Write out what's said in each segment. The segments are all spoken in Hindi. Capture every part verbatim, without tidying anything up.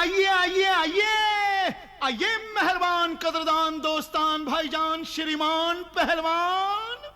आइए आइए आइए आइए मेहरबान कदरदान दोस्तान भाईजान श्रीमान पहलवान।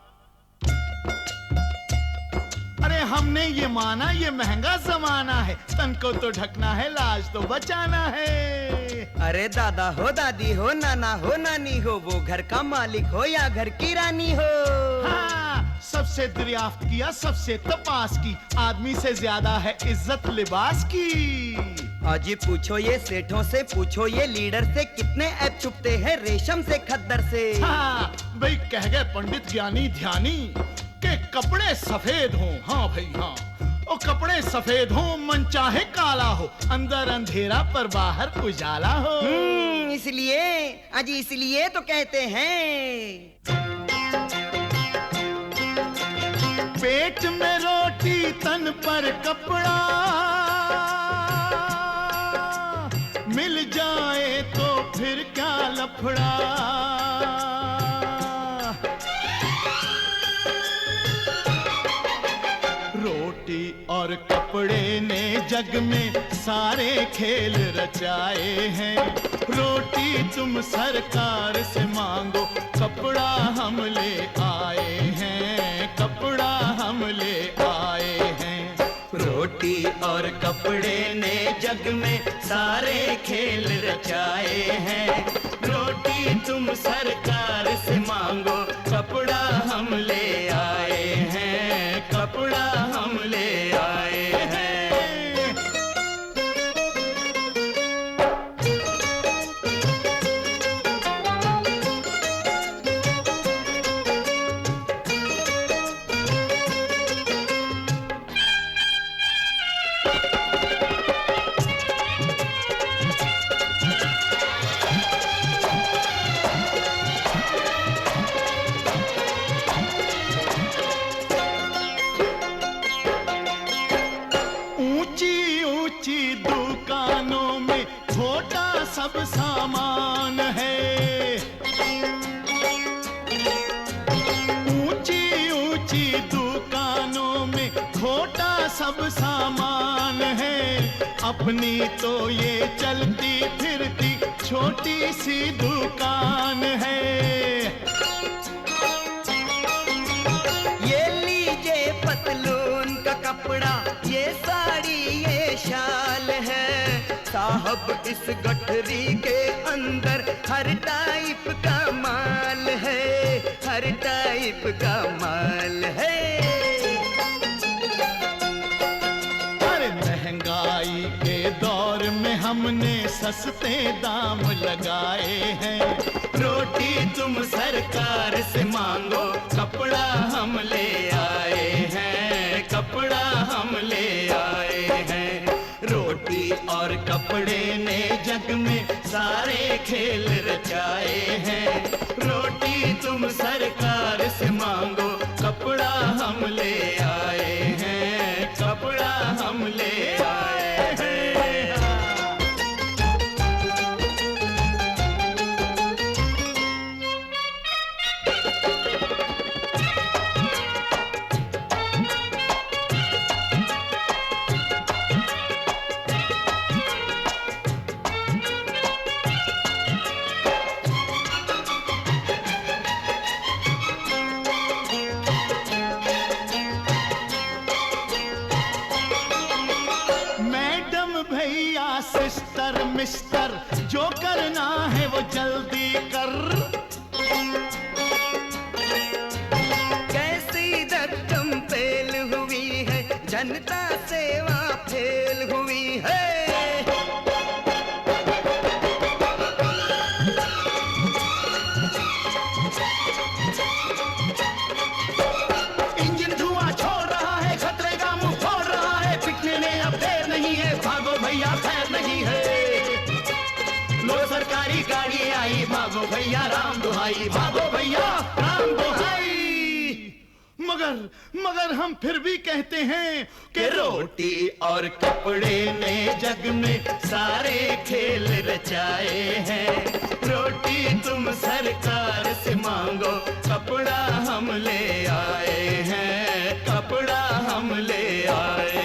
अरे हमने ये माना ये महंगा जमाना है, तन को तो ढकना है, लाज तो बचाना है। अरे दादा हो दादी हो नाना हो नानी हो, वो घर का मालिक हो या घर की रानी हो। हाँ, सबसे दरियाफ्त किया सबसे तपास की, आदमी से ज्यादा है इज्जत लिबास की। आज पूछो ये सेठों से, पूछो ये लीडर से, कितने ऐप छुपते हैं रेशम से खद्दर से। हाँ भाई कह गए पंडित ज्ञानी ध्यानी के कपड़े सफेद हों। हाँ भाई हाँ, ओ कपड़े सफेद हो, मन चाहे काला हो, अंदर अंधेरा पर बाहर उजाला हो। हम्म, इसलिए आज इसलिए तो कहते हैं पेट में रोटी तन पर कपड़ा, मिल जाए तो फिर क्या लफड़ा। रोटी और कपड़े ने जग में सारे खेल रचाए हैं। रोटी तुम सरकार से मांगो, कपड़ा हम ले आए हैं, कपड़ा हम ले आए हैं। रोटी और कपड़े ने जग में सारे खेल रचाए हैं। रोटी तुम सरकार से मांगो, कपड़ा हम ले आए हैं, कपड़ा हम ले आए हैं। दुकानों में छोटा सब सामान है। ऊंची ऊंची दुकानों में छोटा सब सामान है। अपनी तो ये चलती फिरती छोटी सी दुकान है। ये लीजिए पतलून का कपड़ा, ये साड़ी ये शाल है। साहब इस गठरी के अंदर हर टाइप का माल है, हर टाइप का माल है। अरे महंगाई के दौर में हमने सस्ते दाम लगाए हैं। रोटी तुम सरकार से मांगो, कपड़ा हम ले आए हैं, कपड़ा हम ले आए हैं। रोटी और कपड़े ने जग में सारे खेल रचाए हैं। रोटी तुम सरकार से मांगो, कपड़ा हम ले आए हैं, कपड़ा हम ले आए हैं। सिस्टर मिस्टर जो करना है वो जल्दी कर। कैसी रकम फेल हुई है, जनता सेवा फेल हुई है। इंजन धुआं छोड़ रहा है, खतरे का मुंह फोड़ रहा है। पिटने में अब देर नहीं है, भागो भैया खैर नहीं है। लो सरकारी गाड़ी आई, भागो भैया राम दुहाई, भागो भैया राम दुहाई। मगर मगर हम फिर भी कहते हैं कि रोटी और कपड़े ने जग में सारे खेल रचाए हैं। रोटी तुम सरकार से मांगो, कपड़ा हम ले आए हैं, कपड़ा हम ले आए